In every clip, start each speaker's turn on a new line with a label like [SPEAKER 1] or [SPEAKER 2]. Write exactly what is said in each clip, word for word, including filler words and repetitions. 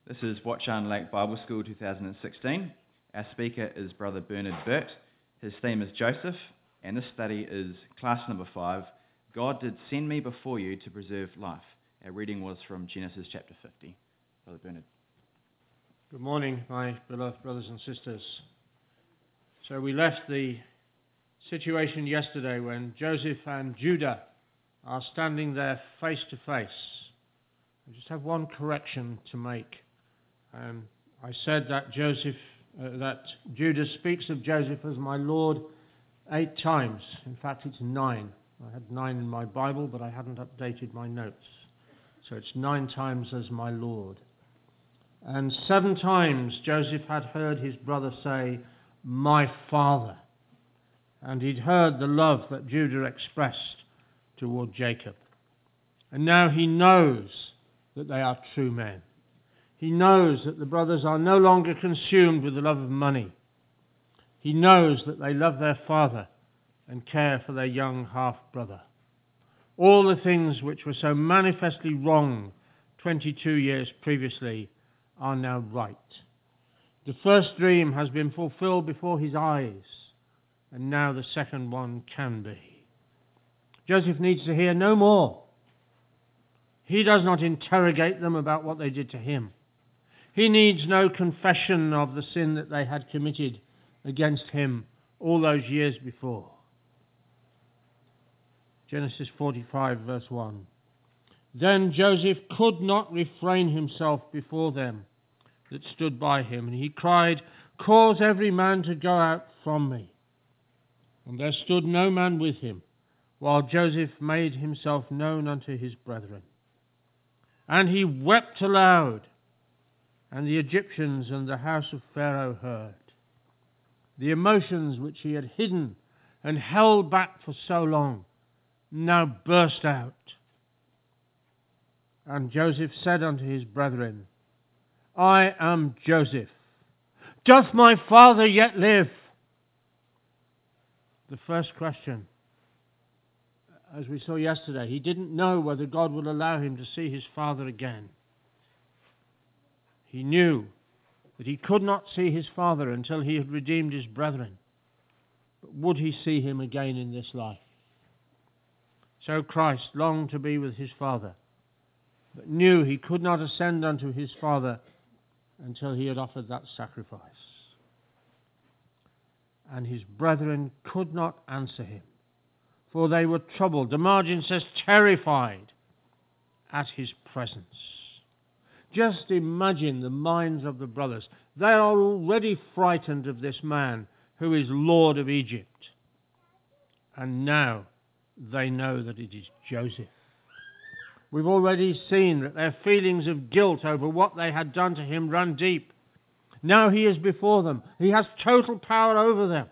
[SPEAKER 1] This is Watchan Lake Bible School two thousand sixteen. Our speaker is Brother Bernard Burt. His theme is Joseph, and this study is class number five, God did send me before you to preserve life. Our reading was from Genesis chapter fifty. Brother Bernard.
[SPEAKER 2] Good morning, my beloved brothers and sisters. So we left the situation yesterday when Joseph and Judah are standing there face to face. I just have one correction to make. Um, I said that Joseph, uh, that Judah speaks of Joseph as my Lord eight times. In fact, it's nine. I had nine in my Bible, but I hadn't updated my notes. So it's nine times as my Lord. And seven times Joseph had heard his brother say, my father. And he'd heard the love that Judah expressed toward Jacob. And now he knows that they are true men. He knows that the brothers are no longer consumed with the love of money. He knows that they love their father and care for their young half-brother. All the things which were so manifestly wrong twenty-two years previously are now right. The first dream has been fulfilled before his eyes, and now the second one can be. Joseph needs to hear no more. He does not interrogate them about what they did to him. He needs no confession of the sin that they had committed against him all those years before. Genesis forty-five, verse one. Then Joseph could not refrain himself before them that stood by him, and he cried, cause every man to go out from me. And there stood no man with him, while Joseph made himself known unto his brethren. And he wept aloud, and the Egyptians and the house of Pharaoh heard. The emotions which he had hidden and held back for so long now burst out. And Joseph said unto his brethren, I am Joseph. Doth my father yet live? The first question, as we saw yesterday, he didn't know whether God would allow him to see his father again. He knew that he could not see his father until he had redeemed his brethren. But would he see him again in this life? So Christ longed to be with his father, but knew he could not ascend unto his father until he had offered that sacrifice. And his brethren could not answer him, for they were troubled. The margin says terrified at his presence. Just imagine the minds of the brothers. They are already frightened of this man who is Lord of Egypt. And now they know that it is Joseph. We've already seen that their feelings of guilt over what they had done to him run deep. Now he is before them. He has total power over them.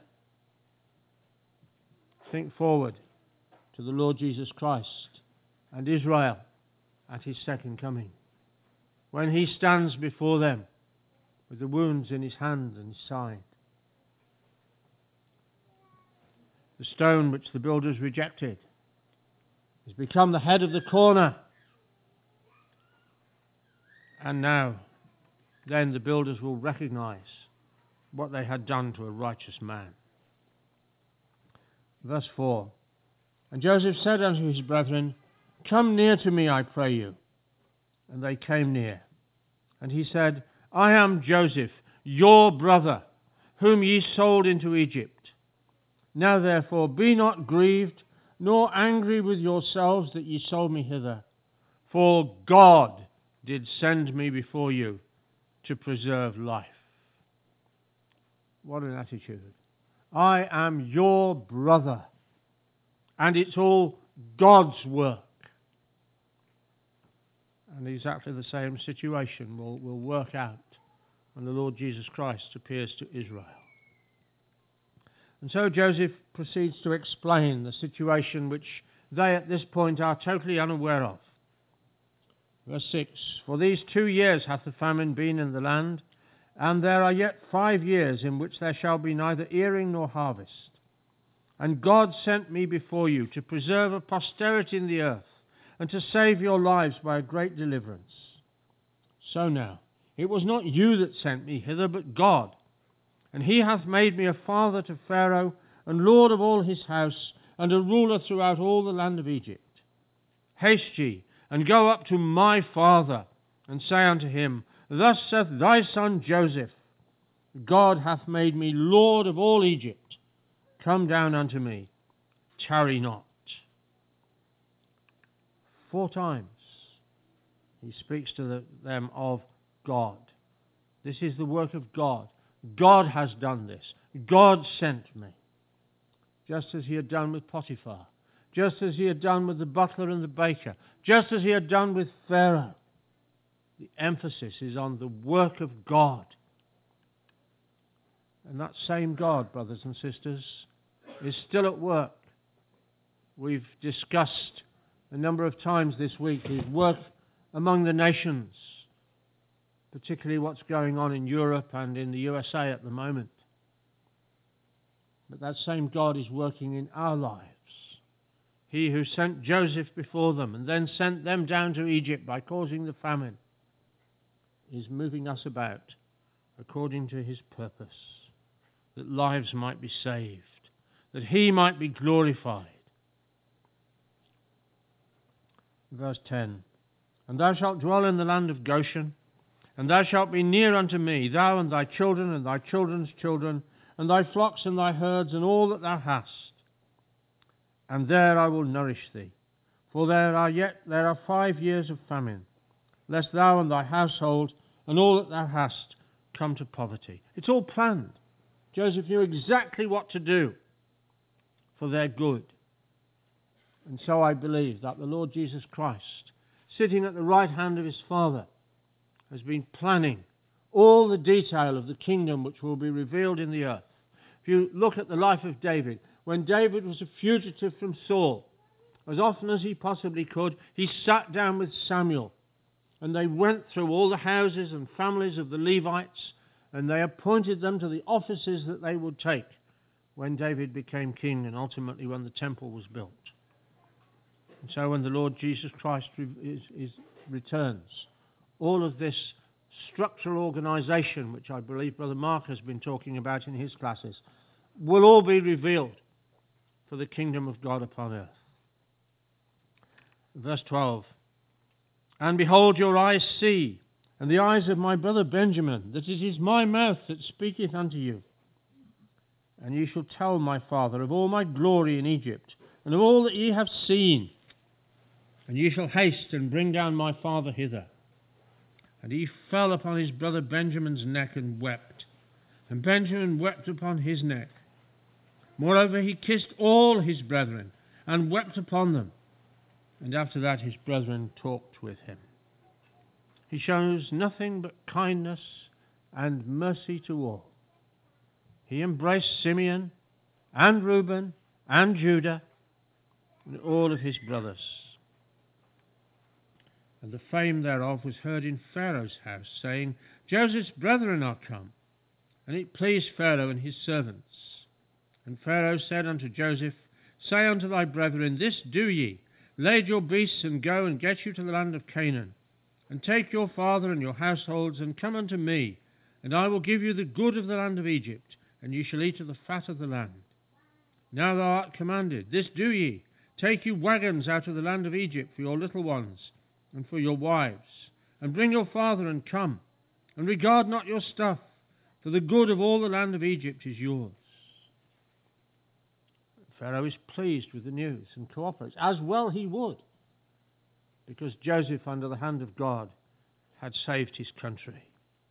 [SPEAKER 2] Think forward to the Lord Jesus Christ and Israel at his second coming, when he stands before them with the wounds in his hand and his side. The stone which the builders rejected has become the head of the corner. And now, then the builders will recognize what they had done to a righteous man. Verse four. And Joseph said unto his brethren, come near to me, I pray you. And they came near. And he said, I am Joseph, your brother, whom ye sold into Egypt. Now therefore be not grieved, nor angry with yourselves that ye sold me hither. For God did send me before you to preserve life. What an attitude. I am your brother, and it's all God's work. And exactly the same situation will, will work out when the Lord Jesus Christ appears to Israel. And so Joseph proceeds to explain the situation which they at this point are totally unaware of. Verse six, for these two years hath the famine been in the land, and there are yet five years in which there shall be neither earing nor harvest. And God sent me before you to preserve a posterity in the earth, and to save your lives by a great deliverance. So now, It was not you that sent me hither, but God. And he hath made me a father to Pharaoh, and lord of all his house, and a ruler throughout all the land of Egypt. Haste ye, and go up to my father, and say unto him, Thus saith thy son Joseph, God hath made me lord of all Egypt. Come down unto me, tarry not. Four times he speaks to the, them of God. This is the work of God. God has done this. God sent me. Just as he had done with Potiphar. Just as he had done with the butler and the baker. Just as he had done with Pharaoh. The emphasis is on the work of God. And that same God, brothers and sisters, is still at work. We've discussed a number of times this week his work among the nations, particularly what's going on in Europe and in the U S A at the moment. But that same God is working in our lives. He who sent Joseph before them and then sent them down to Egypt by causing the famine is moving us about according to his purpose, that lives might be saved, that he might be glorified. Verse ten, And thou shalt dwell in the land of Goshen, and thou shalt be near unto me, thou and thy children and thy children's children, and thy flocks and thy herds, and all that thou hast. And there I will nourish thee. For there are yet there are five years of famine, lest thou and thy household and all that thou hast come to poverty. It's all planned. Joseph knew exactly what to do for their good. And so I believe that the Lord Jesus Christ, sitting at the right hand of his Father, has been planning all the detail of the kingdom which will be revealed in the earth. If you look at the life of David, when David was a fugitive from Saul, as often as he possibly could, he sat down with Samuel, and they went through all the houses and families of the Levites, and they appointed them to the offices that they would take when David became king and ultimately when the temple was built. And so when the Lord Jesus Christ is, is, returns, all of this structural organization, which I believe Brother Mark has been talking about in his classes, will all be revealed for the kingdom of God upon earth. Verse twelve, And behold, your eyes see, and the eyes of my brother Benjamin, that it is my mouth that speaketh unto you. And ye shall tell my father of all my glory in Egypt, and of all that ye have seen. And ye shall haste and bring down my father hither. And he fell upon his brother Benjamin's neck and wept. And Benjamin wept upon his neck. Moreover, he kissed all his brethren, and wept upon them. And after that his brethren talked with him. He shows nothing but kindness and mercy to all. He embraced Simeon and Reuben and Judah and all of his brothers. And the fame thereof was heard in Pharaoh's house, saying, Joseph's brethren are come. And it pleased Pharaoh and his servants. And Pharaoh said unto Joseph, Say unto thy brethren, This do ye, Lade your beasts and go and get you to the land of Canaan, and take your father and your households, and come unto me, and I will give you the good of the land of Egypt, and ye shall eat of the fat of the land. Now thou art commanded, This do ye, take you wagons out of the land of Egypt for your little ones, and for your wives, and bring your father and come, and regard not your stuff, for the good of all the land of Egypt is yours. Pharaoh is pleased with the news and cooperates, as well he would, because Joseph, under the hand of God, had saved his country.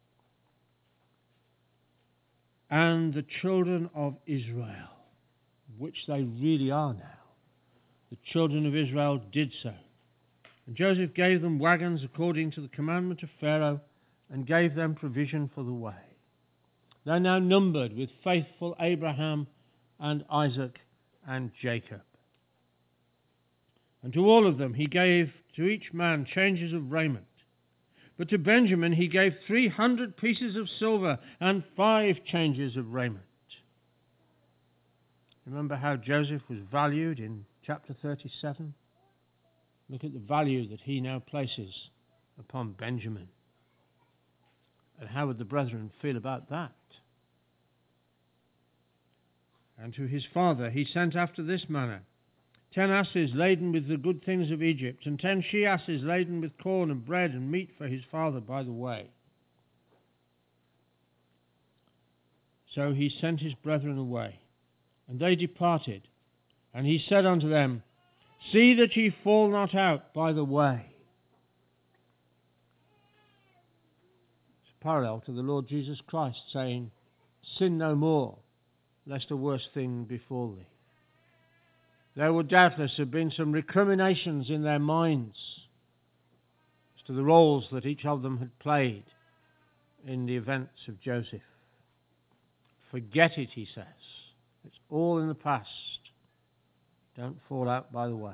[SPEAKER 2] And the children of Israel, which they really are now, the children of Israel did so. And Joseph gave them wagons according to the commandment of Pharaoh, and gave them provision for the way. They are now numbered with faithful Abraham and Isaac and Jacob. And to all of them he gave to each man changes of raiment. But to Benjamin he gave three hundred pieces of silver and five changes of raiment. Remember how Joseph was valued in chapter thirty-seven? Look at the value that he now places upon Benjamin. And how would the brethren feel about that? And to his father he sent after this manner: ten asses laden with the good things of Egypt, and ten she-asses laden with corn and bread and meat for his father by the way. So he sent his brethren away, and they departed. And he said unto them, See that ye fall not out by the way. It's parallel to the Lord Jesus Christ saying, Sin no more, lest a worse thing befall thee. There would doubtless have been some recriminations in their minds as to the roles that each of them had played in the events of Joseph. Forget it, he says. It's all in the past. Don't fall out by the way.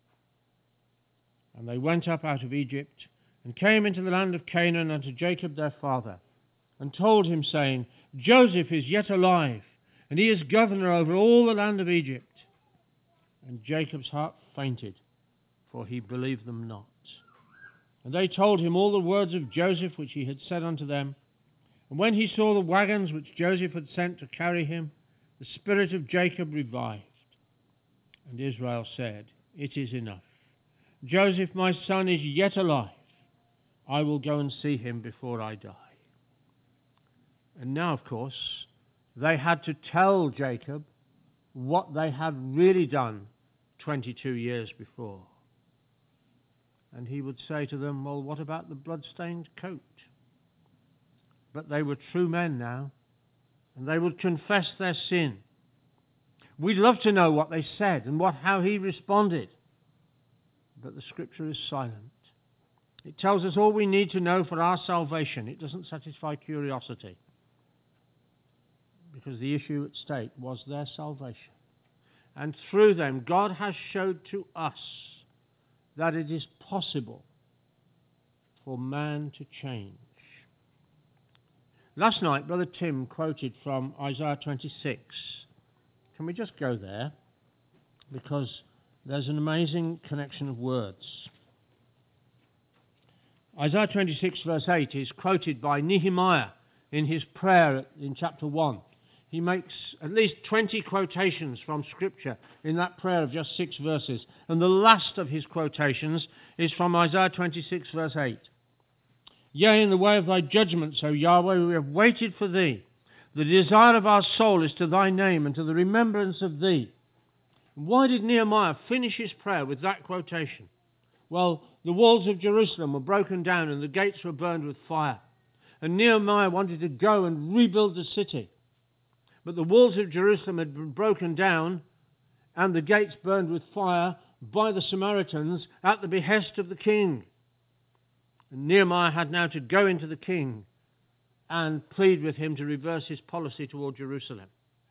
[SPEAKER 2] And they went up out of Egypt and came into the land of Canaan unto Jacob their father, and told him, saying, Joseph is yet alive, and he is governor over all the land of Egypt. And Jacob's heart fainted, for he believed them not. And they told him all the words of Joseph which he had said unto them. And when he saw the wagons which Joseph had sent to carry him, the spirit of Jacob revived. And Israel said, It is enough. Joseph my son is yet alive. I will go and see him before I die. And now, of course, they had to tell Jacob what they had really done twenty-two years before. And he would say to them, Well, what about the blood-stained coat? But they were true men now, and they would confess their sin. We'd love to know what they said and what how he responded. But the Scripture is silent. It tells us all we need to know for our salvation. It doesn't satisfy curiosity, because the issue at stake was their salvation. And through them, God has showed to us that it is possible for man to change. Last night, Brother Tim quoted from Isaiah twenty-six. Can we just go there? Because there's an amazing connection of words. Isaiah twenty-six verse eight is quoted by Nehemiah in his prayer in chapter one. He makes at least twenty quotations from Scripture in that prayer of just six verses. And the last of his quotations is from Isaiah twenty-six verse eight. Yea, in the way of thy judgments, O Yahweh, we have waited for thee. The desire of our soul is to thy name and to the remembrance of thee. Why did Nehemiah finish his prayer with that quotation? Well, the walls of Jerusalem were broken down and the gates were burned with fire. And Nehemiah wanted to go and rebuild the city. But the walls of Jerusalem had been broken down and the gates burned with fire by the Samaritans at the behest of the king. And Nehemiah had now to go into the king and plead with him to reverse his policy toward Jerusalem.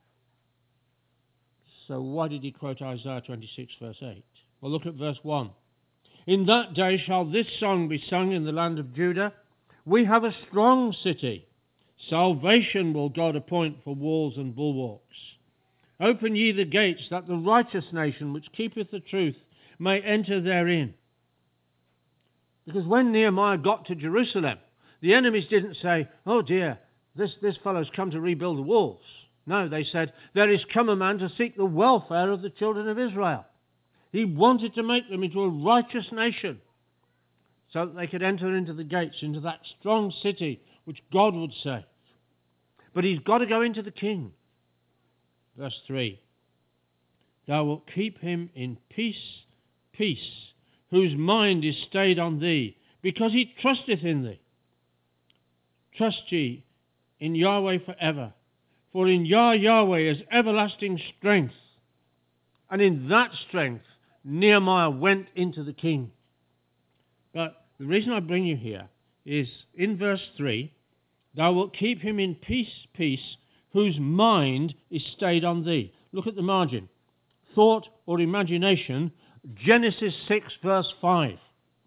[SPEAKER 2] So why did he quote Isaiah twenty-six verse eight? Well, look at verse one. In that day shall this song be sung in the land of Judah. We have a strong city. Salvation will God appoint for walls and bulwarks. Open ye the gates, that the righteous nation which keepeth the truth may enter therein. Because when Nehemiah got to Jerusalem, the enemies didn't say, oh dear, this, this fellow's come to rebuild the walls. No, they said, there is come a man to seek the welfare of the children of Israel. He wanted to make them into a righteous nation so that they could enter into the gates, into that strong city which God would save. But he's got to go into the king. Verse three. Thou wilt keep him in peace, peace, whose mind is stayed on thee, because he trusteth in thee. Trust ye in Yahweh forever, for in Yah Yahweh is everlasting strength. And in that strength, Nehemiah went into the king. But the reason I bring you here is in verse three, thou wilt keep him in peace, peace, whose mind is stayed on thee. Look at the margin. Thought or imagination, Genesis six verse five.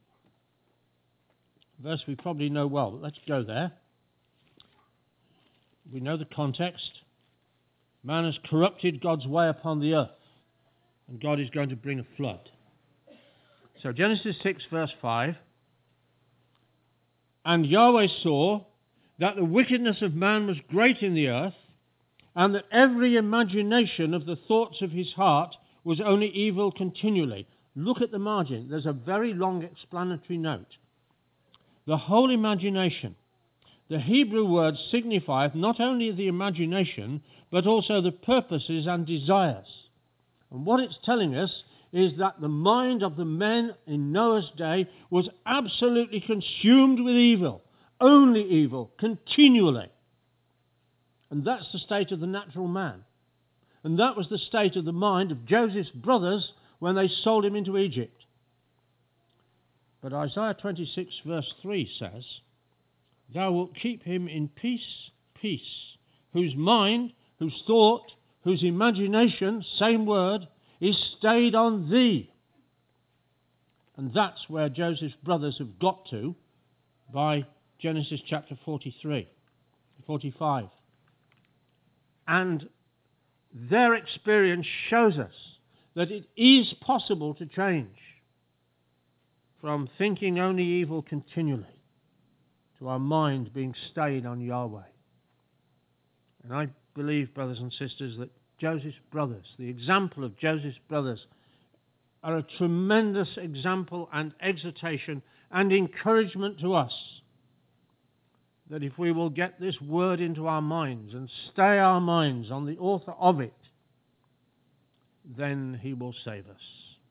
[SPEAKER 2] Verse we probably know well, but let's go there. We know the context. Man has corrupted God's way upon the earth, and God is going to bring a flood. So Genesis six verse five. And Yahweh saw that the wickedness of man was great in the earth, and that every imagination of the thoughts of his heart was only evil continually. Look at the margin. There's a very long explanatory note. The whole imagination. The Hebrew word signifieth not only the imagination, but also the purposes and desires. And what it's telling us is that the mind of the men in Noah's day was absolutely consumed with evil, only evil, continually. And that's the state of the natural man. And that was the state of the mind of Joseph's brothers when they sold him into Egypt. But Isaiah twenty-six verse three says, "Thou wilt keep him in peace, peace, whose mind, whose thought, whose imagination, same word, is stayed on thee." And that's where Joseph's brothers have got to by Genesis chapter forty-three, forty-five. And their experience shows us that it is possible to change from thinking only evil continually to our mind being stayed on Yahweh. And I believe, brothers and sisters, that Joseph's brothers, the example of Joseph's brothers, are a tremendous example and exhortation and encouragement to us, that if we will get this word into our minds and stay our minds on the author of it, then he will save us.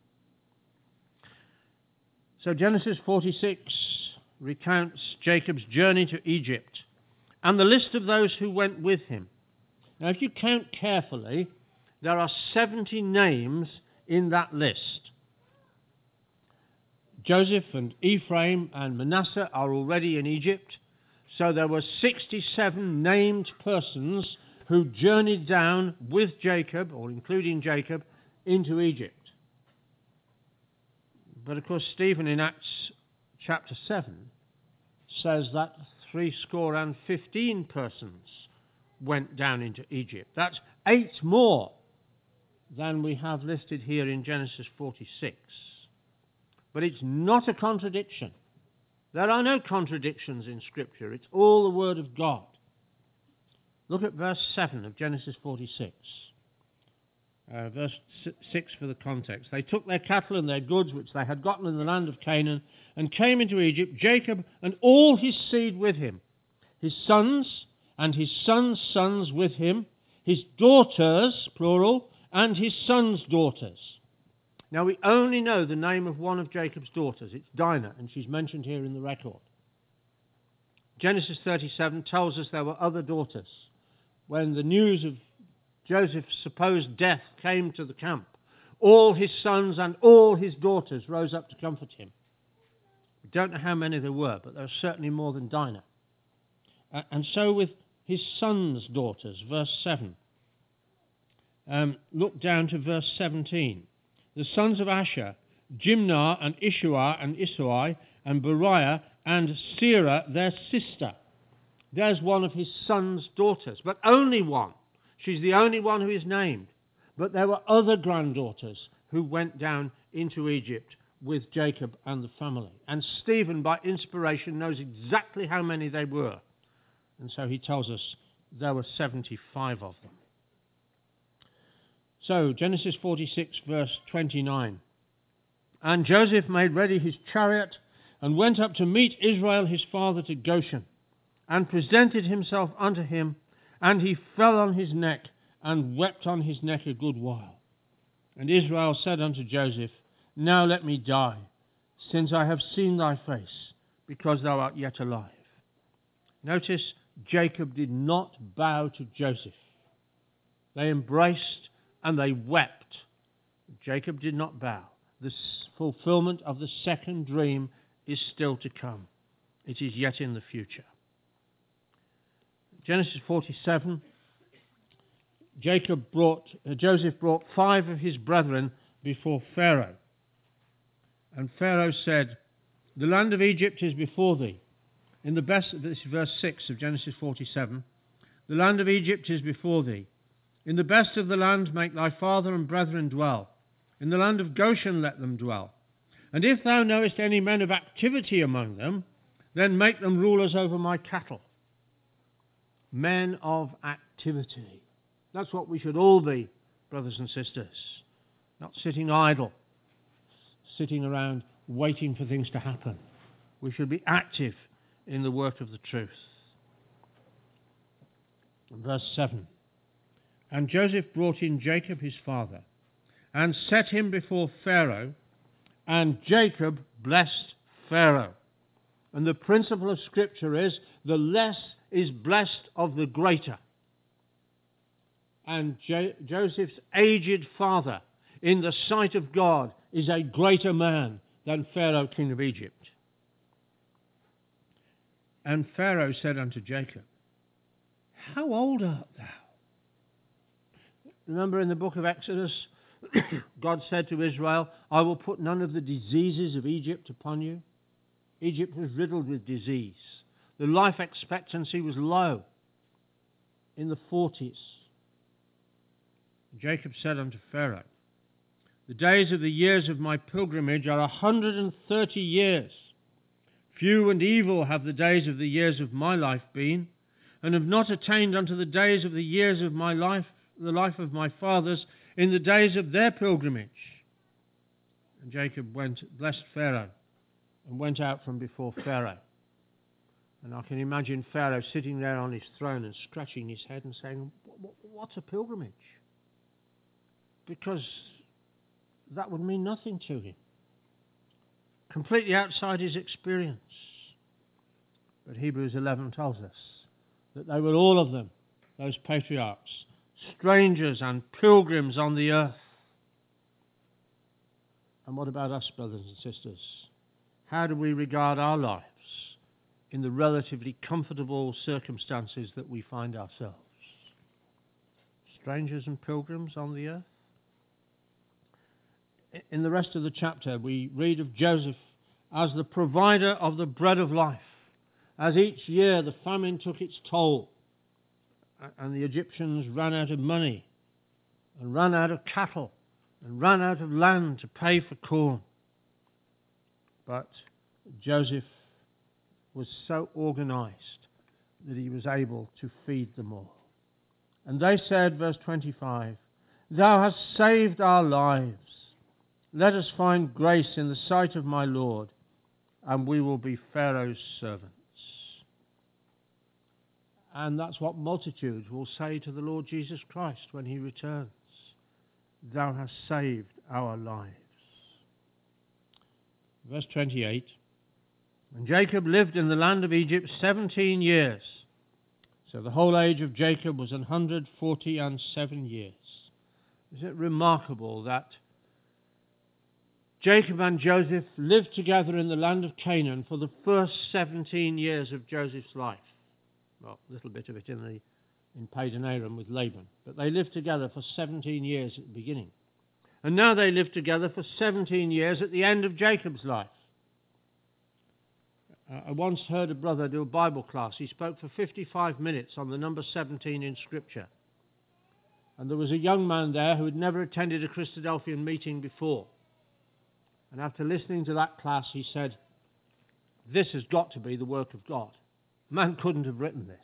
[SPEAKER 2] So Genesis forty-six recounts Jacob's journey to Egypt and the list of those who went with him. Now, if you count carefully, there are seventy names in that list. Joseph and Ephraim and Manasseh are already in Egypt, so there were sixty-seven named persons who journeyed down with Jacob, or including Jacob, into Egypt. But of course, Stephen in Acts chapter seven says that three score and fifteen persons went down into Egypt. That's eight more than we have listed here in Genesis forty-six. But it's not a contradiction. There are no contradictions in Scripture. It's all the Word of God. Look at verse seven of Genesis forty-six. Uh, verse six for the context. They took their cattle and their goods which they had gotten in the land of Canaan and came into Egypt, Jacob and all his seed with him, his sons and his sons' sons with him, his daughters, plural, and his sons' daughters. Now we only know the name of one of Jacob's daughters. It's Dinah, and she's mentioned here in the record. Genesis thirty-seven tells us there were other daughters. When the news of Joseph's supposed death came to the camp, all his sons and all his daughters rose up to comfort him. We don't know how many there were, but there were certainly more than Dinah. Uh, and so with his sons' daughters, verse seven. Um, look down to verse seventeen. The sons of Asher, Jimnah and Ishua and Isui and Beriah and Serah, their sister. There's one of his son's daughters, but only one. She's the only one who is named. But there were other granddaughters who went down into Egypt with Jacob and the family. And Stephen, by inspiration, knows exactly how many they were. And so he tells us there were seventy-five of them. So, Genesis forty-six, verse twenty-nine. And Joseph made ready his chariot and went up to meet Israel his father to Goshen, and presented himself unto him, and he fell on his neck, and wept on his neck a good while. And Israel said unto Joseph, Now let me die, since I have seen thy face, because thou art yet alive. Notice, Jacob did not bow to Joseph. They embraced and they wept. Jacob did not bow. The fulfillment of the second dream is still to come. It is yet in the future. Genesis forty-seven, Jacob brought, uh, Joseph brought five of his brethren before Pharaoh. And Pharaoh said, The land of Egypt is before thee. In the best, this is verse six of Genesis forty-seven. The land of Egypt is before thee. In the best of the land make thy father and brethren dwell. In the land of Goshen let them dwell. And if thou knowest any men of activity among them, then make them rulers over my cattle. men of activity. That's what we should all be, brothers and sisters. Not sitting idle, sitting around waiting for things to happen. We should be active in the work of the truth. Verse seven. And Joseph brought in Jacob his father, and set him before Pharaoh, and Jacob blessed Pharaoh. And the principle of Scripture is, the less is blessed of the greater. And Jo- Joseph's aged father, in the sight of God, is a greater man than Pharaoh, king of Egypt. And Pharaoh said unto Jacob, How old art thou? Remember in the book of Exodus, God said to Israel, I will put none of the diseases of Egypt upon you. Egypt was riddled with disease. The life expectancy was low, in the forties. Jacob said unto Pharaoh, The days of the years of my pilgrimage are a hundred and thirty years. Few and evil have the days of the years of my life been, and have not attained unto the days of the years of my life, the life of my fathers, in the days of their pilgrimage. And Jacob went, blessed Pharaoh, and went out from before Pharaoh. And I can imagine Pharaoh sitting there on his throne and scratching his head and saying, what's a pilgrimage? Because that would mean nothing to him. Completely outside his experience. But Hebrews eleven tells us that they were all of them, those patriarchs, strangers and pilgrims on the earth. And what about us, brothers and sisters? How do we regard our lives in the relatively comfortable circumstances that we find ourselves? Strangers and pilgrims on the earth? In the rest of the chapter, we read of Joseph as the provider of the bread of life. As each year the famine took its toll, and the Egyptians ran out of money, and ran out of cattle, and ran out of land to pay for corn. But Joseph was so organized that he was able to feed them all. And they said, verse twenty-five, Thou hast saved our lives. Let us find grace in the sight of my Lord, and we will be Pharaoh's servants. And that's what multitudes will say to the Lord Jesus Christ when he returns. Thou hast saved our lives. Verse twenty-eight. And Jacob lived in the land of Egypt seventeen years. So the whole age of Jacob was one hundred forty and seven years. Is it remarkable that Jacob and Joseph lived together in the land of Canaan for the first seventeen years of Joseph's life? Well, a little bit of it in the in Padan Aram with Laban. But they lived together for seventeen years at the beginning. And now they live together for seventeen years at the end of Jacob's life. Uh, I once heard a brother do a Bible class. He spoke for fifty-five minutes on the number seventeen in Scripture. And there was a young man there who had never attended a Christadelphian meeting before. And after listening to that class, he said, this has got to be the work of God. Man couldn't have written this.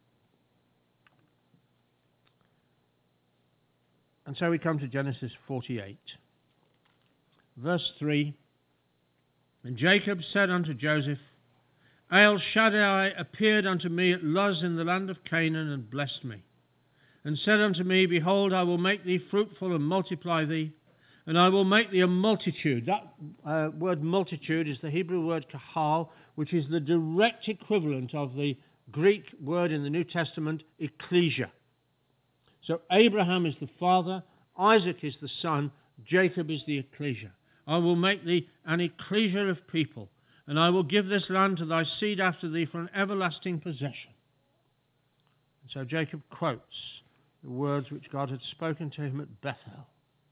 [SPEAKER 2] And so we come to Genesis forty-eight. Verse three. And Jacob said unto Joseph, El Shaddai appeared unto me at Luz in the land of Canaan, and blessed me, and said unto me, Behold, I will make thee fruitful and multiply thee, and I will make thee a multitude. That uh, word multitude is the Hebrew word kahal, which is the direct equivalent of the Greek word in the New Testament, ecclesia. So Abraham is the father, Isaac is the son, Jacob is the ecclesia. I will make thee an ecclesia of people, and I will give this land to thy seed after thee for an everlasting possession. And so Jacob quotes the words which God had spoken to him at Bethel.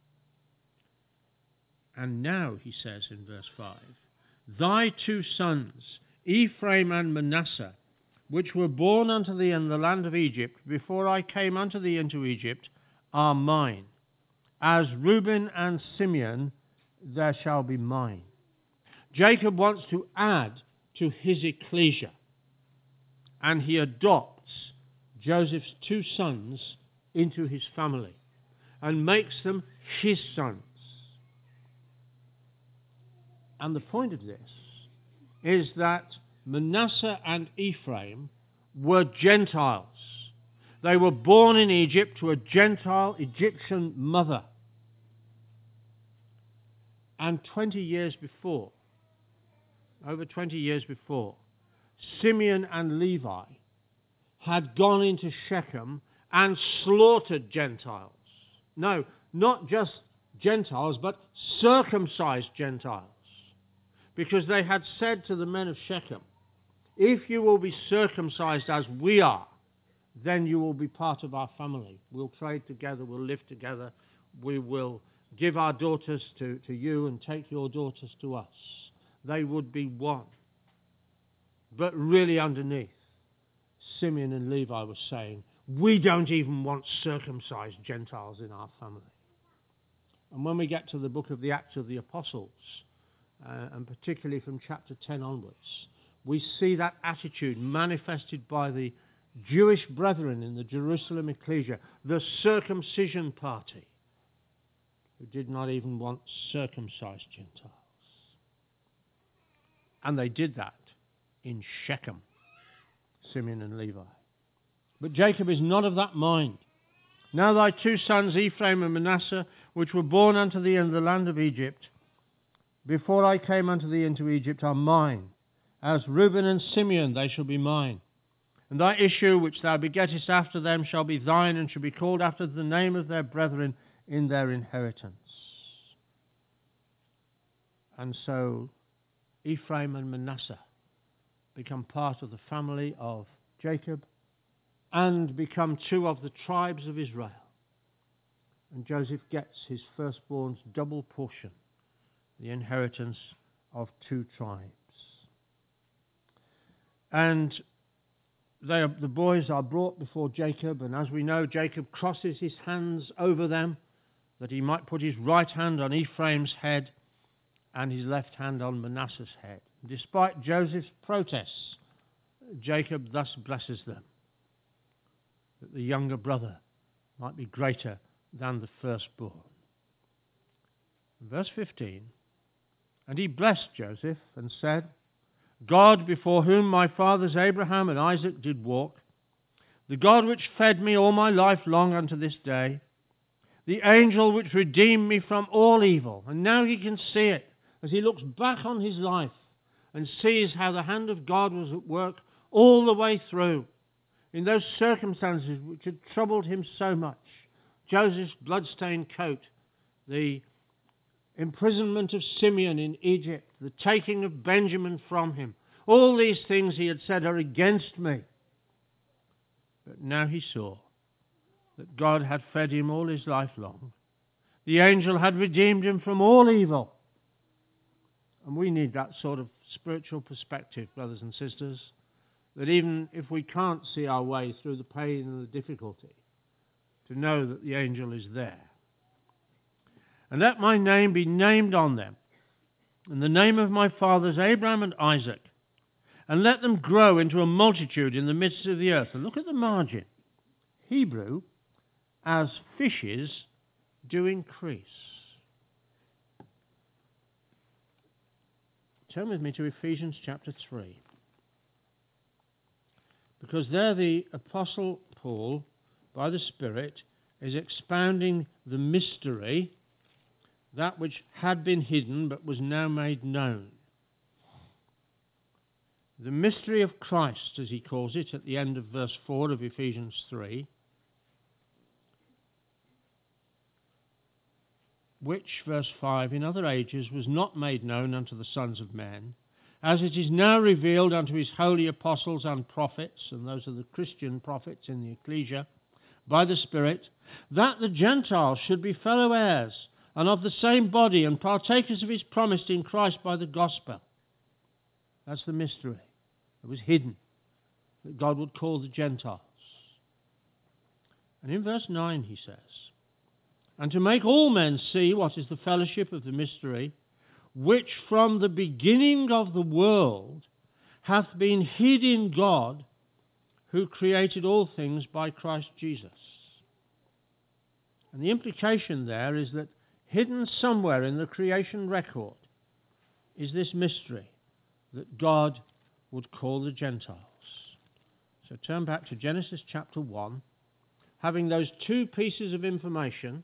[SPEAKER 2] And now, he says in verse five, thy two sons, Ephraim and Manasseh, which were born unto thee in the land of Egypt, before I came unto thee into Egypt, are mine. As Reuben and Simeon, there shall be mine. Jacob wants to add to his ecclesia, and he adopts Joseph's two sons into his family and makes them his sons. And the point of this is that Manasseh and Ephraim were Gentiles. They were born in Egypt to a Gentile Egyptian mother. And twenty years before, over twenty years before, Simeon and Levi had gone into Shechem and slaughtered Gentiles. No, not just Gentiles, but circumcised Gentiles. Because they had said to the men of Shechem, if you will be circumcised as we are, then you will be part of our family. We'll trade together, we'll live together, we will give our daughters to, to you and take your daughters to us. They would be one. But really underneath, Simeon and Levi were saying, we don't even want circumcised Gentiles in our family. And when we get to the book of the Acts of the Apostles, uh, and particularly from chapter ten onwards, we see that attitude manifested by the Jewish brethren in the Jerusalem ecclesia, the circumcision party, who did not even want circumcised Gentiles. And they did that in Shechem, Simeon and Levi. But Jacob is not of that mind. Now thy two sons, Ephraim and Manasseh, which were born unto thee in the land of Egypt, before I came unto thee into Egypt, are mine. As Reuben and Simeon they shall be mine. And thy issue which thou begettest after them shall be thine, and shall be called after the name of their brethren in their inheritance. And so Ephraim and Manasseh become part of the family of Jacob and become two of the tribes of Israel. And Joseph gets his firstborn's double portion, the inheritance of two tribes. And they are, the boys are brought before Jacob, and as we know, Jacob crosses his hands over them, that he might put his right hand on Ephraim's head and his left hand on Manasseh's head. Despite Joseph's protests, Jacob thus blesses them, that the younger brother might be greater than the firstborn. Verse fifteen, and he blessed Joseph and said, God, before whom my fathers Abraham and Isaac did walk, the God which fed me all my life long unto this day, the angel which redeemed me from all evil. And now he can see it as he looks back on his life and sees how the hand of God was at work all the way through in those circumstances which had troubled him so much. Joseph's bloodstained coat, the imprisonment of Simeon in Egypt, the taking of Benjamin from him. All these things he had said are against me. But now he saw that God had fed him all his life long. The angel had redeemed him from all evil. And we need that sort of spiritual perspective, brothers and sisters, that even if we can't see our way through the pain and the difficulty, to know that the angel is there. And let my name be named on them, and the name of my fathers Abraham and Isaac, and let them grow into a multitude in the midst of the earth. And look at the margin. Hebrew, as fishes do increase. Turn with me to Ephesians chapter three. Because there the Apostle Paul, by the Spirit, is expounding the mystery, that which had been hidden but was now made known. The mystery of Christ, as he calls it, at the end of verse four of Ephesians three, which, verse five, in other ages was not made known unto the sons of men, as it is now revealed unto his holy apostles and prophets, and those are the Christian prophets in the ecclesia, by the Spirit, that the Gentiles should be fellow heirs, and of the same body, and partakers of his promise in Christ by the gospel. That's the mystery. It was hidden, that God would call the Gentiles. And in verse nine he says, and to make all men see what is the fellowship of the mystery, which from the beginning of the world hath been hid in God, who created all things by Christ Jesus. And the implication there is that hidden somewhere in the creation record is this mystery that God would call the Gentiles. So turn back to Genesis chapter one, having those two pieces of information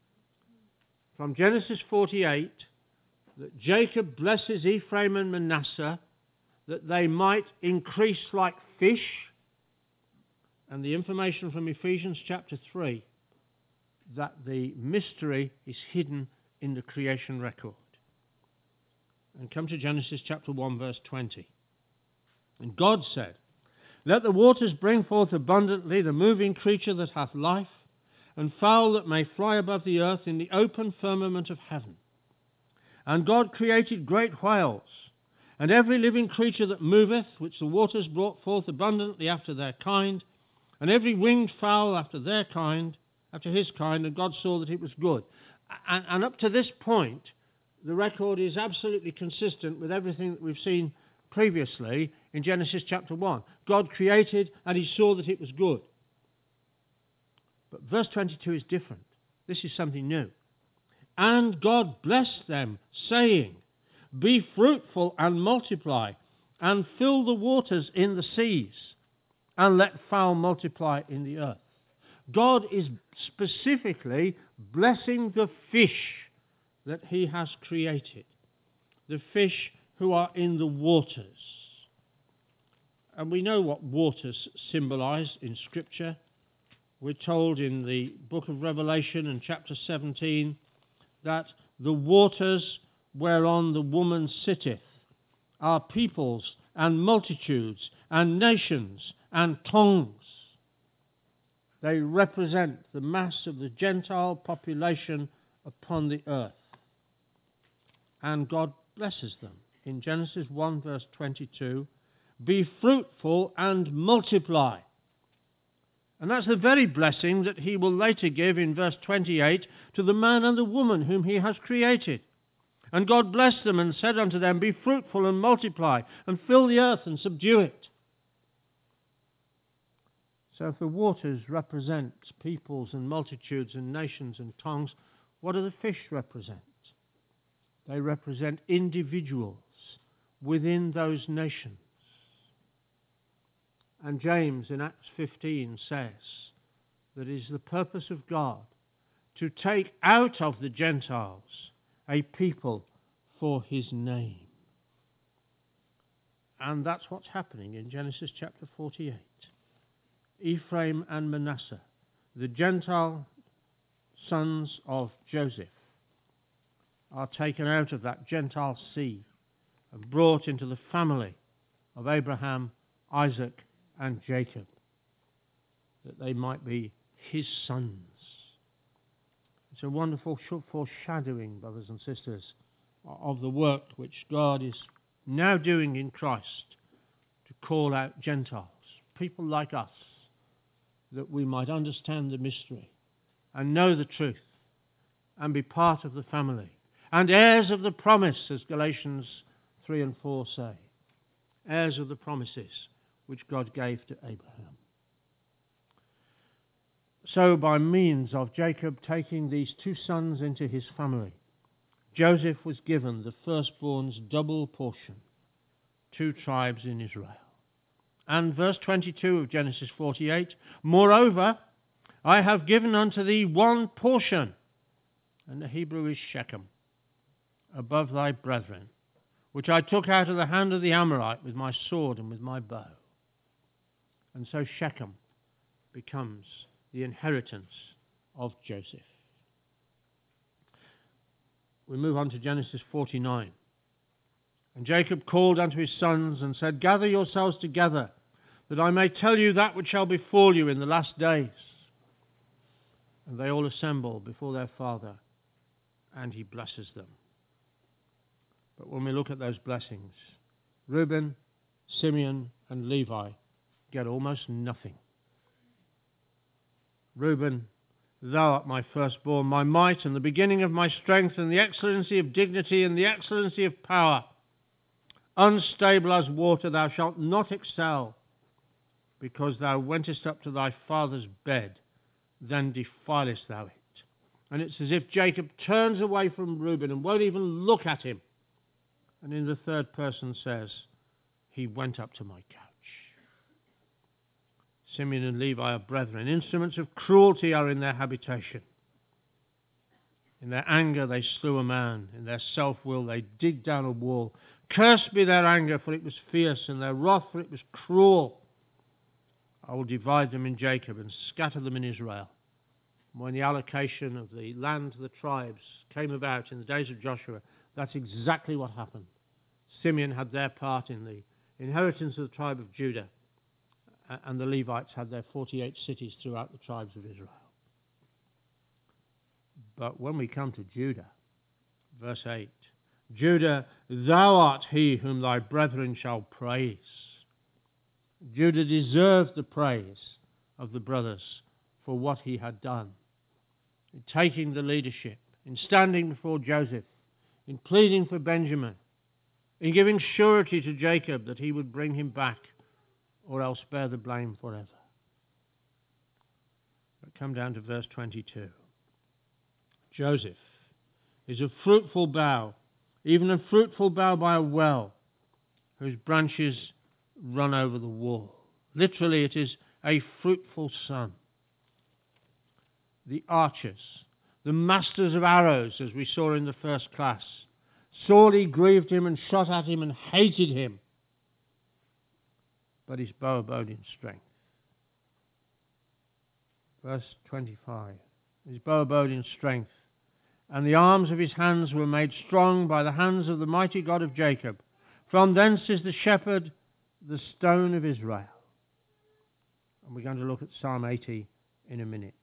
[SPEAKER 2] from Genesis forty-eight, that Jacob blesses Ephraim and Manasseh that they might increase like fish, and the information from Ephesians chapter three, that the mystery is hidden in the creation record. And come to Genesis chapter one, verse twenty. And God said, "Let the waters bring forth abundantly the moving creature that hath life, and fowl that may fly above the earth in the open firmament of heaven. And God created great whales, and every living creature that moveth, which the waters brought forth abundantly after their kind, and every winged fowl after their kind, after his kind, and God saw that it was good." And, and up to this point, the record is absolutely consistent with everything that we've seen previously in Genesis chapter one. God created, and he saw that it was good. But verse twenty-two is different. This is something new. "And God blessed them, saying, Be fruitful and multiply, and fill the waters in the seas, and let fowl multiply in the earth." God is specifically blessing the fish that he has created, the fish who are in the waters. And we know what waters symbolize in Scripture. We're told in the book of Revelation in chapter seventeen that the waters whereon the woman sitteth are peoples and multitudes and nations and tongues. They represent the mass of the Gentile population upon the earth. And God blesses them. In Genesis one verse twenty-two, "Be fruitful and multiply." And that's the very blessing that he will later give in verse twenty-eight to the man and the woman whom he has created. "And God blessed them and said unto them, Be fruitful and multiply, and fill the earth and subdue it." So if the waters represent peoples and multitudes and nations and tongues, what do the fish represent? They represent individuals within those nations. And James in Acts fifteen says that it is the purpose of God to take out of the Gentiles a people for his name. And that's what's happening in Genesis chapter forty-eight. Ephraim and Manasseh, the Gentile sons of Joseph, are taken out of that Gentile seed and brought into the family of Abraham, Isaac, and Jacob, that they might be his sons. It's a wonderful foreshadowing, brothers and sisters, of the work which God is now doing in Christ to call out Gentiles, people like us, that we might understand the mystery and know the truth and be part of the family and heirs of the promise, as Galatians three and four say, heirs of the promises which God gave to Abraham. So by means of Jacob taking these two sons into his family, Joseph was given the firstborn's double portion, two tribes in Israel. And verse twenty-two of Genesis forty-eight, "Moreover, I have given unto thee one portion," and the Hebrew is Shechem, "above thy brethren, which I took out of the hand of the Amorite with my sword and with my bow." And so Shechem becomes the inheritance of Joseph. We move on to Genesis forty-nine. "And Jacob called unto his sons and said, Gather yourselves together, that I may tell you that which shall befall you in the last days. And they all assemble before their father, and he blesses them." But when we look at those blessings, Reuben, Simeon, and Levi get almost nothing. Reuben, "Thou art my firstborn, my might, and the beginning of my strength, and the excellency of dignity, and the excellency of power. Unstable as water, thou shalt not excel, because thou wentest up to thy father's bed, then defilest thou it. And it's as if Jacob turns away from Reuben and won't even look at him. And in the third person says, he went up to my couch. Simeon and Levi are brethren. Instruments of cruelty are in their habitation. In their anger they slew a man. In their self-will they digged down a wall. Cursed be their anger, for it was fierce, and their wrath, for it was cruel. I will divide them in Jacob and scatter them in Israel. When the allocation of the land to the tribes came about in the days of Joshua, that's exactly what happened. Simeon had their part in the inheritance of the tribe of Judah, and the Levites had their forty-eight cities throughout the tribes of Israel. But when we come to Judah, verse eight, Judah, thou art he whom thy brethren shall praise. Judah deserved the praise of the brothers for what he had done, in taking the leadership, in standing before Joseph, in pleading for Benjamin, in giving surety to Jacob that he would bring him back or else bear the blame forever. But come down to verse twenty-two. Joseph is a fruitful bough, even a fruitful bough by a well, whose branches run over the wall. Literally, it is a fruitful son. The archers, the masters of arrows, as we saw in the first class, sorely grieved him and shot at him and hated him. But his bow abode in strength. Verse twenty-five. His bow abode in strength, and the arms of his hands were made strong by the hands of the mighty God of Jacob. From thence is the shepherd, the stone of Israel. And we're going to look at Psalm eighty in a minute.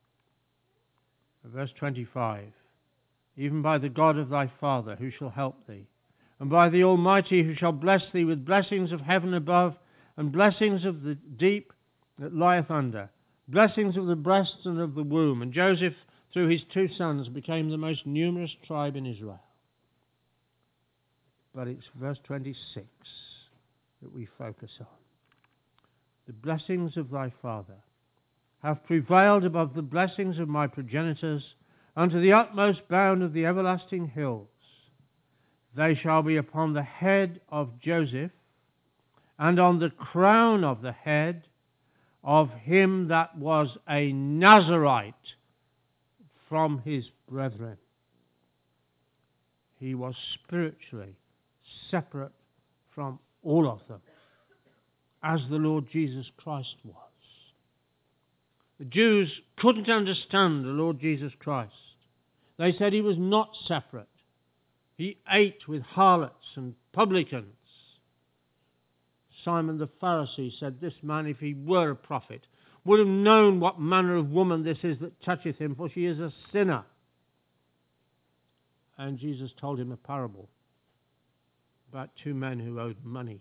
[SPEAKER 2] Verse twenty-five. Even by the God of thy father, who shall help thee, and by the Almighty, who shall bless thee with blessings of heaven above, and blessings of the deep that lieth under, blessings of the breasts and of the womb. And Joseph, through his two sons, became the most numerous tribe in Israel. But it's verse twenty-six that we focus on. The blessings of thy father have prevailed above the blessings of my progenitors unto the utmost bound of the everlasting hills. They shall be upon the head of Joseph, and on the crown of the head of him that was a Nazarite from his brethren. He was spiritually separate from all of them, as the Lord Jesus Christ was. The Jews couldn't understand the Lord Jesus Christ. They said he was not separate. He ate with harlots and publicans. Simon the Pharisee said, this man, if he were a prophet, would have known what manner of woman this is that toucheth him, for she is a sinner. And Jesus told him a parable about two men who owed money.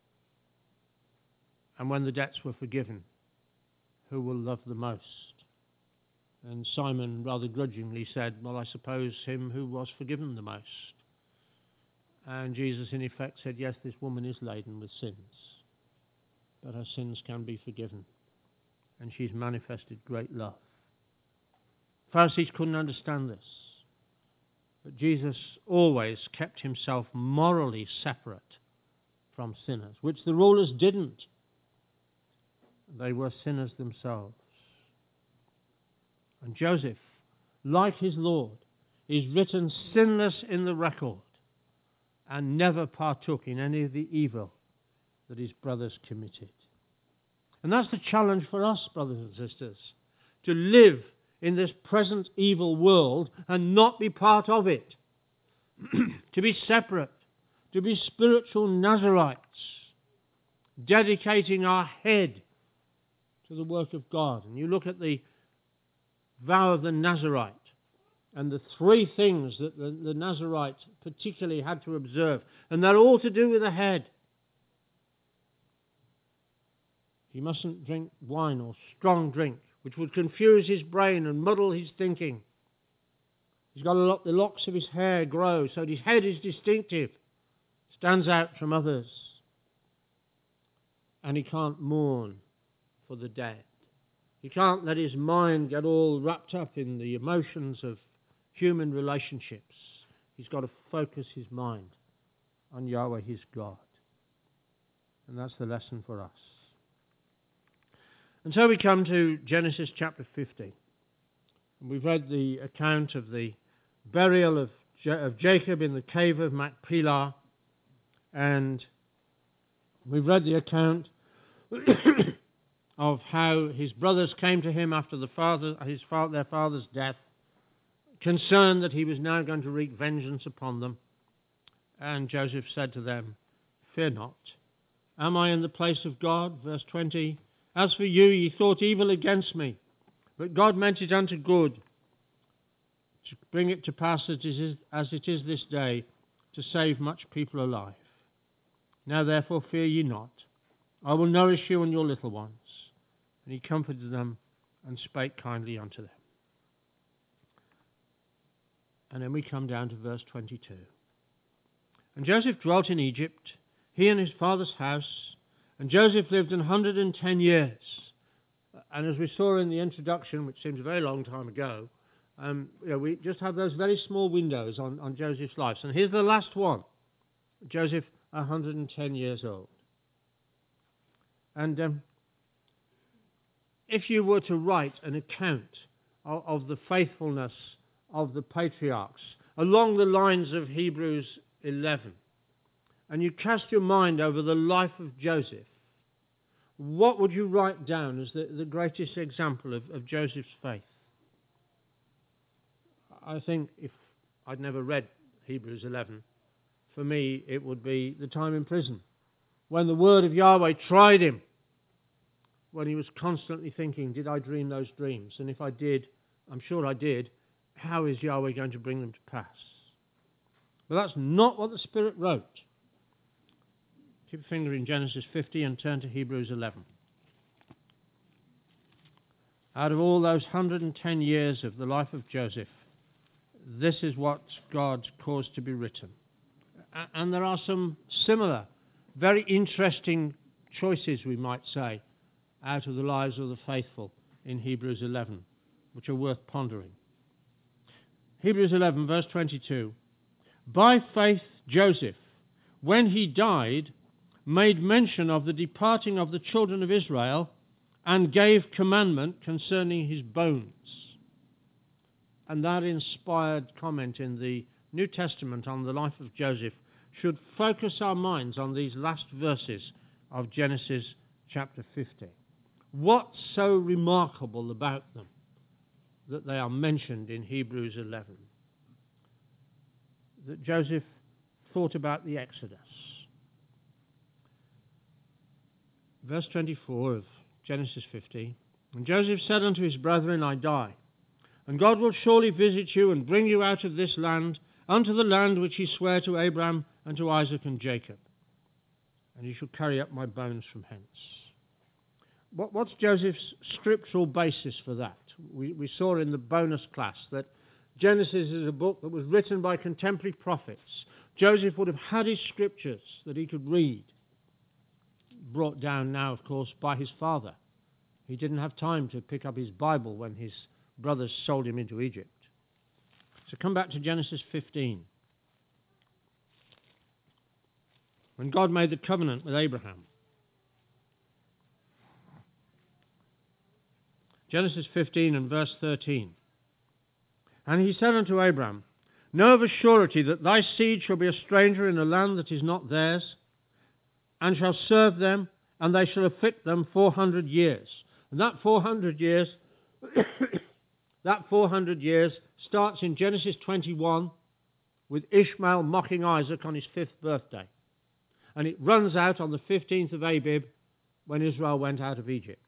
[SPEAKER 2] And when the debts were forgiven, who will love the most? And Simon rather grudgingly said, well, I suppose him who was forgiven the most. And Jesus in effect said, yes, this woman is laden with sins, but her sins can be forgiven. And she's manifested great love. Pharisees couldn't understand this. But Jesus always kept himself morally separate from sinners, which the rulers didn't. They were sinners themselves. And Joseph, like his Lord, is written sinless in the record and never partook in any of the evil that his brothers committed. And that's the challenge for us, brothers and sisters, to live in this present evil world and not be part of it. To be separate, to be spiritual Nazarites, dedicating our head to the work of God. And you look at the vow of the Nazarite and the three things that the, the Nazarite particularly had to observe, and they're all to do with the head. He mustn't drink wine or strong drink, which would confuse his brain and muddle his thinking. He's got to let the locks of his hair grow so that his head is distinctive, stands out from others. And he can't mourn for the dead. He can't let his mind get all wrapped up in the emotions of human relationships. He's got to focus his mind on Yahweh, his God. And that's the lesson for us. And so we come to Genesis chapter fifty. And we've read the account of the burial of, Je- of Jacob in the cave of Machpelah. And we've read the account of how his brothers came to him after the father, his fa- their father's death, concerned that he was now going to wreak vengeance upon them. And Joseph said to them, "Fear not. Am I in the place of God?" Verse twenty, "As for you, ye thought evil against me, but God meant it unto good, to bring it to pass as it is, as it is this day, to save much people alive. Now therefore fear ye not. I will nourish you and your little ones." And he comforted them and spake kindly unto them. And then we come down to verse twenty-two. "And Joseph dwelt in Egypt, he and his father's house, and Joseph lived an hundred and ten years." And as we saw in the introduction, which seems a very long time ago, um, you know, we just have those very small windows on, on Joseph's life. And here's the last one. Joseph, one hundred and ten years old. And um, if you were to write an account of, of the faithfulness of the patriarchs along the lines of Hebrews eleven, and you cast your mind over the life of Joseph, what would you write down as the, the greatest example of, of Joseph's faith? I think if I'd never read Hebrews eleven, for me it would be the time in prison, when the word of Yahweh tried him, when he was constantly thinking, did I dream those dreams? And if I did, I'm sure I did, how is Yahweh going to bring them to pass? But that's not what the Spirit wrote. Keep a finger in Genesis fifty and turn to Hebrews eleven. Out of all those one hundred and ten years of the life of Joseph, this is what God caused to be written. And there are some similar, very interesting choices, we might say, out of the lives of the faithful in Hebrews eleven, which are worth pondering. Hebrews eleven, verse twenty-two. "By faith Joseph, when he died, made mention of the departing of the children of Israel, and gave commandment concerning his bones." And that inspired comment in the New Testament on the life of Joseph should focus our minds on these last verses of Genesis chapter fifty. What's so remarkable about them that they are mentioned in Hebrews eleven? That Joseph thought about the Exodus. Verse twenty-four of Genesis fifty, "And Joseph said unto his brethren, I die, and God will surely visit you and bring you out of this land unto the land which he sware to Abraham and to Isaac and Jacob. And you shall carry up my bones from hence." What, what's Joseph's scriptural basis for that? We, we saw in the bonus class that Genesis is a book that was written by contemporary prophets. Joseph would have had his scriptures that he could read, brought down now, of course, by his father. He didn't have time to pick up his Bible when his brothers sold him into Egypt. So come back to Genesis fifteen. When God made the covenant with Abraham. Genesis fifteen and verse thirteen. "And he said unto Abraham, Know of a surety that thy seed shall be a stranger in a land that is not theirs, and shall serve them, and they shall afflict them four hundred years." And that four hundred years, that four hundred years starts in Genesis twenty-one with Ishmael mocking Isaac on his fifth birthday. And it runs out on the fifteenth of Abib when Israel went out of Egypt.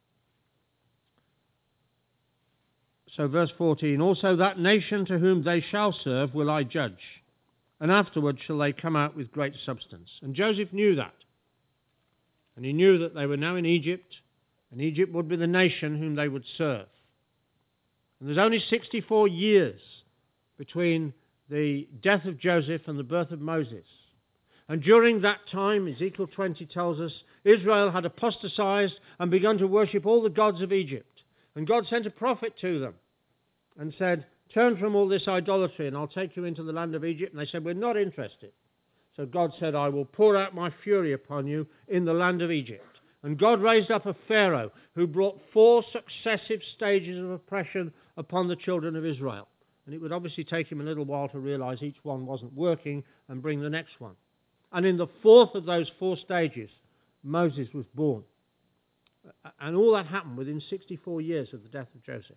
[SPEAKER 2] So verse fourteen, "Also that nation to whom they shall serve will I judge, and afterward shall they come out with great substance." And Joseph knew that. And he knew that they were now in Egypt, and Egypt would be the nation whom they would serve. And there's only sixty-four years between the death of Joseph and the birth of Moses. And during that time, Ezekiel twenty tells us, Israel had apostatized and begun to worship all the gods of Egypt. And God sent a prophet to them and said, turn from all this idolatry and I'll take you into the land of Egypt. And they said, we're not interested. So God said, I will pour out my fury upon you in the land of Egypt. And God raised up a Pharaoh who brought four successive stages of oppression upon the children of Israel. And it would obviously take him a little while to realize each one wasn't working and bring the next one. And in the fourth of those four stages, Moses was born. And all that happened within sixty-four years of the death of Joseph.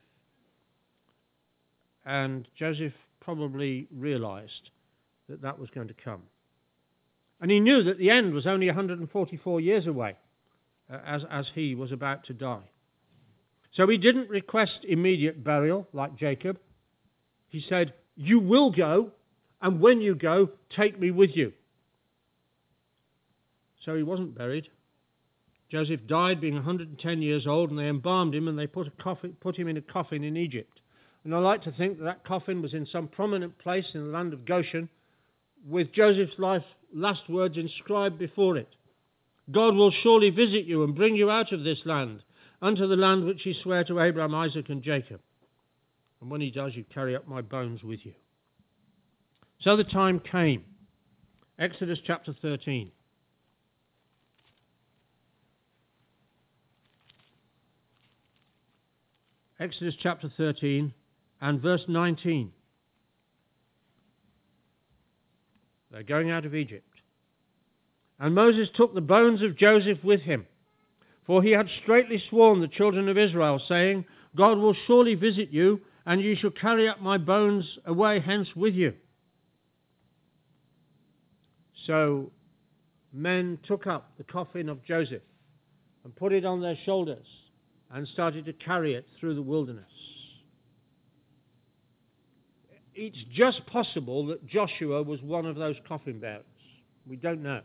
[SPEAKER 2] And Joseph probably realized that that was going to come. And he knew that the end was only one hundred forty-four years away, uh, as, as he was about to die. So he didn't request immediate burial like Jacob. He said, you will go, and when you go, take me with you. So he wasn't buried. Joseph died being one hundred ten years old, and they embalmed him, and they put, a coffin, put him in a coffin in Egypt. And I like to think that that coffin was in some prominent place in the land of Goshen, with Joseph's life, last words inscribed before it. God will surely visit you and bring you out of this land, unto the land which he sware to Abraham, Isaac, and Jacob. And when he does, you carry up my bones with you. So the time came. Exodus chapter thirteen. Exodus chapter thirteen and verse nineteen. They're going out of Egypt. And Moses took the bones of Joseph with him, for he had straitly sworn the children of Israel, saying, God will surely visit you, and ye shall carry up my bones away hence with you. So men took up the coffin of Joseph and put it on their shoulders and started to carry it through the wilderness. It's just possible that Joshua was one of those coffin bearers. We don't know.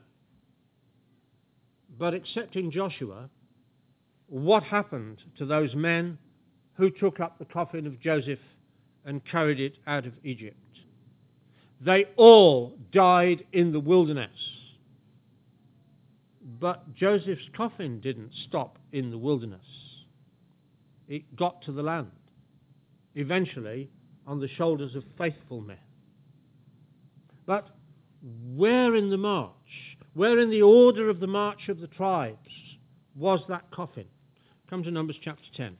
[SPEAKER 2] But excepting Joshua, what happened to those men who took up the coffin of Joseph and carried it out of Egypt? They all died in the wilderness. But Joseph's coffin didn't stop in the wilderness. It got to the land, eventually on the shoulders of faithful men. But where in the march, where in the order of the march of the tribes was that coffin? Come to Numbers chapter ten.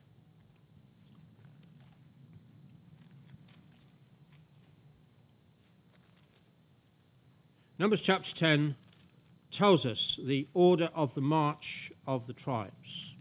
[SPEAKER 2] Numbers chapter ten tells us the order of the march of the tribes.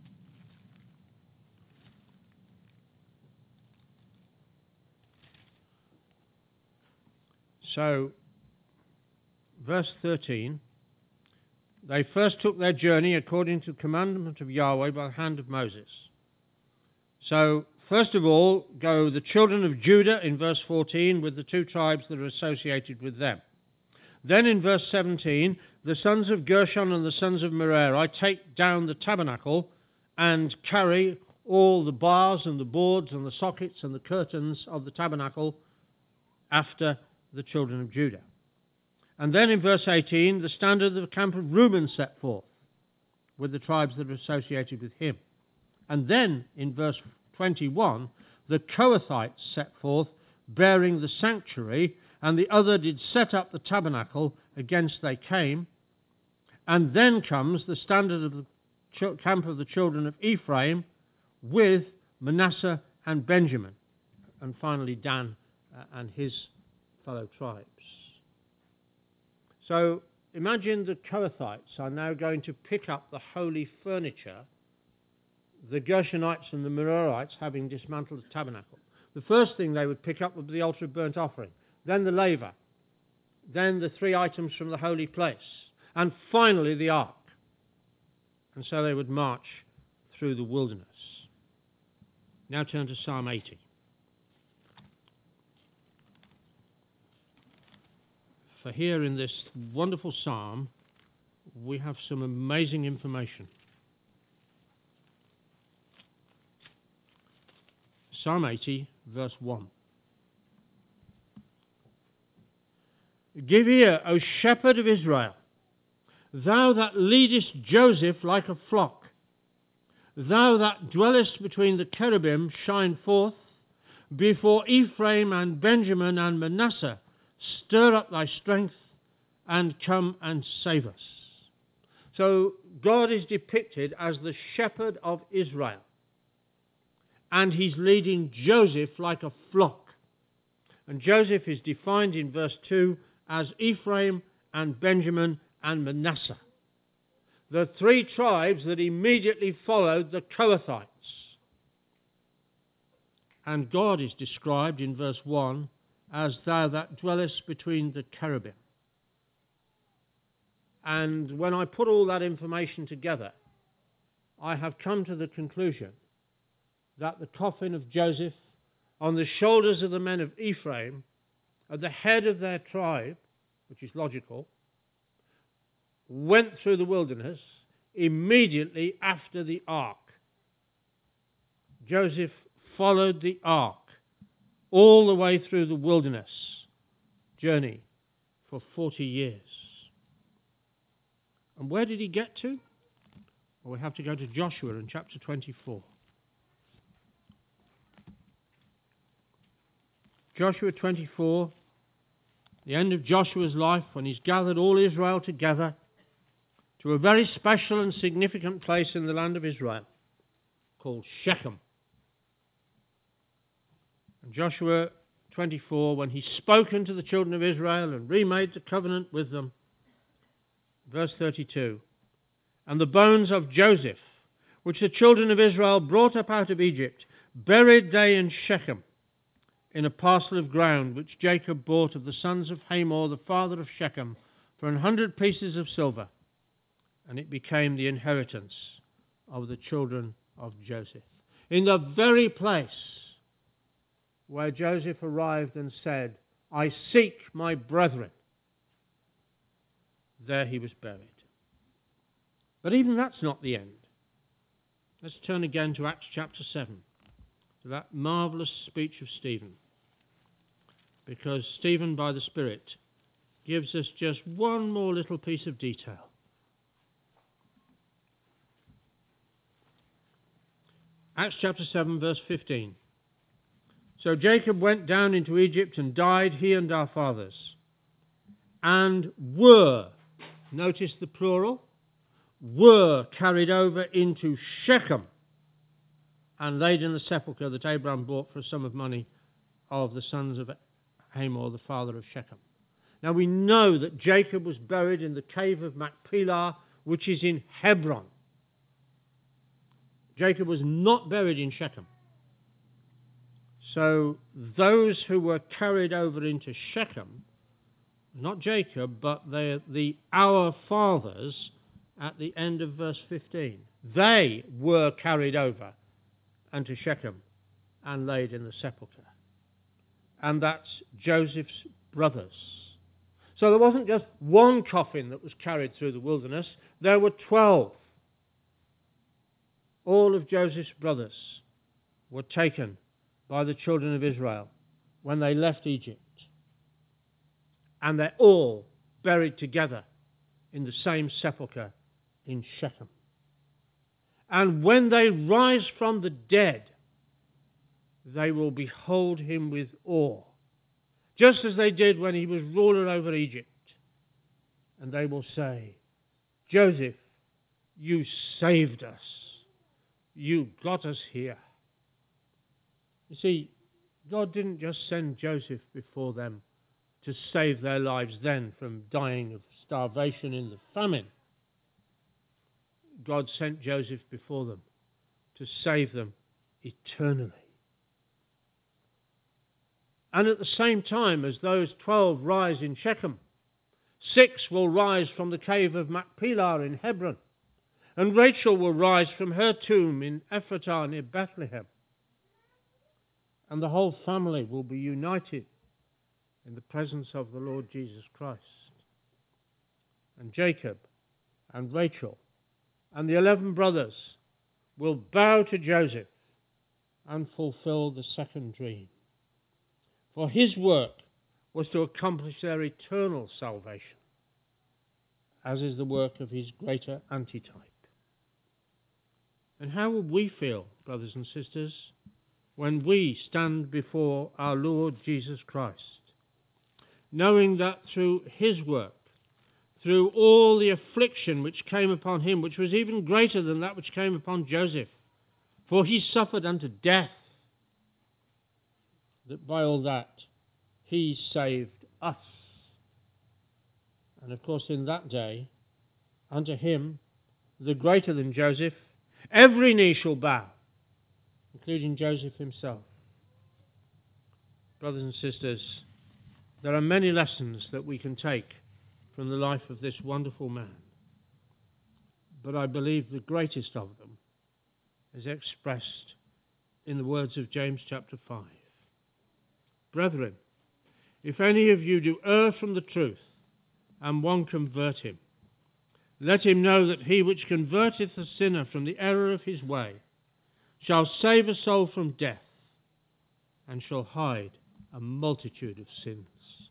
[SPEAKER 2] So, verse thirteen, they first took their journey according to the commandment of Yahweh by the hand of Moses. So, first of all, go the children of Judah in verse fourteen with the two tribes that are associated with them. Then in verse seventeen, the sons of Gershon and the sons of Merari take down the tabernacle and carry all the bars and the boards and the sockets and the curtains of the tabernacle after the children of Judah. And then in verse eighteen, the standard of the camp of Reuben set forth with the tribes that are associated with him. And then in verse twenty-one, the Kohathites set forth bearing the sanctuary, and the other did set up the tabernacle against they came. And then comes the standard of the ch- camp of the children of Ephraim with Manasseh and Benjamin. And finally Dan uh, and his fellow tribes. So imagine the Kohathites are now going to pick up the holy furniture, the Gershonites and the Merarites having dismantled the tabernacle. The first thing they would pick up would be the altar of burnt offering, then the laver, then the three items from the holy place, and finally the ark. And so they would march through the wilderness. Now turn to Psalm eighty. For here in this wonderful psalm, we have some amazing information. Psalm eighty, verse one. Give ear, O shepherd of Israel, Thou that leadest Joseph like a flock, thou that dwellest between the cherubim, shine forth. Before Ephraim and Benjamin and Manasseh, stir up thy strength and come and save us. So God is depicted as the shepherd of Israel, and he's leading Joseph like a flock. And Joseph is defined in verse two as Ephraim and Benjamin and Manasseh, the three tribes that immediately followed the Kohathites. And God is described in verse one as thou that dwellest between the cherubim. And when I put all that information together, I have come to the conclusion that the coffin of Joseph on the shoulders of the men of Ephraim, at the head of their tribe, which is logical, went through the wilderness immediately after the ark. Joseph followed the ark all the way through the wilderness journey for forty years. And where did he get to? Well, we have to go to Joshua in chapter twenty-four. Joshua twenty-four, the end of Joshua's life, when he's gathered all Israel together to a very special and significant place in the land of Israel called Shechem. And Joshua twenty-four, when he's spoken to the children of Israel and remade the covenant with them, verse thirty-two, and the bones of Joseph, which the children of Israel brought up out of Egypt, buried they in Shechem, in a parcel of ground which Jacob bought of the sons of Hamor, the father of Shechem, for an hundred pieces of silver, and it became the inheritance of the children of Joseph. In the very place where Joseph arrived and said, I seek my brethren, there he was buried. But even that's not the end. Let's turn again to Acts chapter seven, to that marvellous speech of Stephen. Because Stephen, by the Spirit, gives us just one more little piece of detail. Acts chapter seven, verse fifteen. So Jacob went down into Egypt and died, he and our fathers, and were, notice the plural, were carried over into Shechem and laid in the sepulchre that Abraham bought for a sum of money of the sons of Hamor, the father of Shechem. Now we know that Jacob was buried in the cave of Machpelah, which is in Hebron. Jacob was not buried in Shechem. So those who were carried over into Shechem, not Jacob, but the, the our fathers at the end of verse fifteen, they were carried over unto Shechem and laid in the sepulchre. And that's Joseph's brothers. So there wasn't just one coffin that was carried through the wilderness, there were twelve. All of Joseph's brothers were taken by the children of Israel when they left Egypt. And they're all buried together in the same sepulchre in Shechem. And when they rise from the dead, they will behold him with awe, just as they did when he was ruler over Egypt. And they will say, Joseph, you saved us. You got us here. You see, God didn't just send Joseph before them to save their lives then from dying of starvation in the famine. God sent Joseph before them to save them eternally. And at the same time as those twelve rise in Shechem, six will rise from the cave of Machpelah in Hebron, and Rachel will rise from her tomb in Ephratah near Bethlehem. And the whole family will be united in the presence of the Lord Jesus Christ. And Jacob and Rachel and the eleven brothers will bow to Joseph and fulfill the second dream. For his work was to accomplish their eternal salvation. as is the work of his greater antitype. And how would we feel, brothers and sisters, when we stand before our Lord Jesus Christ, knowing that through his work, through all the affliction which came upon him, which was even greater than that which came upon Joseph, for he suffered unto death, that by all that he saved us. And of course in that day, unto him, the greater than Joseph, every knee shall bow, including Joseph himself. Brothers and sisters, there are many lessons that we can take from the life of this wonderful man. But I believe the greatest of them is expressed in the words of James chapter five. Brethren, if any of you do err from the truth, and one convert him, let him know that he which converteth a sinner from the error of his way shall save a soul from death, and shall hide a multitude of sins.